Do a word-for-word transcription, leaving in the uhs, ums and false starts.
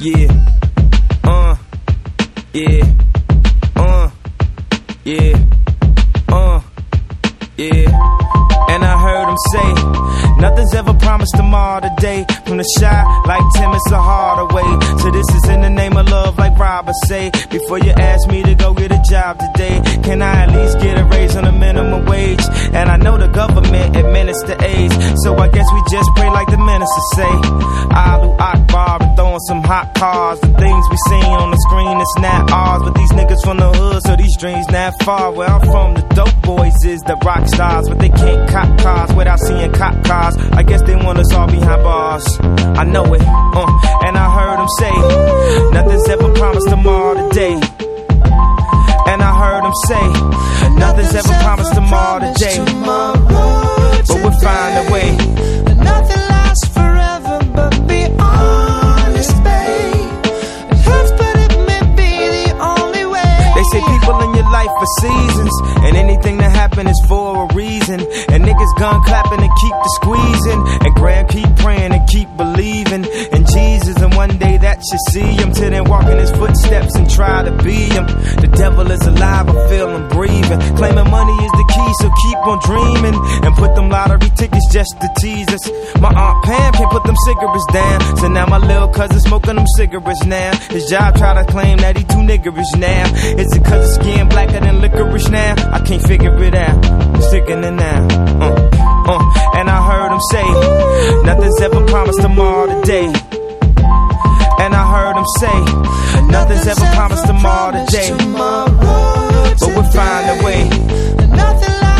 Yeah, uh, yeah, uh, yeah, uh, yeah. And I heard him say, nothing's ever promised tomorrow today. From the shy like Tim, it's a harder way. So this is in the name of love like Robert say. Before you ask me to go get a job today, can I at least get a raise on the minimum wage? And I know the government administer AIDS, so I guess we just pray like the minister say. Allahu Akbar and throwing some hot cars. The things we seen on the screen, it's not ours. But these niggas from the hood, so these dreams not far. Where I'm from, the dope boys is the rock stars, but they can't cop cars without seeing cop cars. I guess they want us all behind bars. I know it, uh, and I heard him say, nothing's ever promised tomorrow today. And I heard him say, nothing's ever promised tomorrow today. But we'll find a way. Nothing lasts forever, but be honest, babe. It hurts, but it may be the only way. They say people in your life for seasons, and anything that happen is for a reason. And niggas gun clapping and keep the squeezing, and grand keep praying and keep believing in Jesus. And one day that you see him, till then walk in his footsteps and try to be him. The devil is alive, I feel him breathing, claiming money is the key, so keep on dreaming. And put them lottery tickets just to tease us. My Aunt Pam can't put them cigarettes down, so now my little cousin smoking them cigarettes now. His job try to claim that he too niggerish now. Is it cause his skin blacker than licorice now? I can't figure it out, I'm sickening now. uh, uh. And I heard him say, nothing's ever promised tomorrow today. And I heard him say, nothing's ever promised tomorrow today. But we'll find a way. Nothing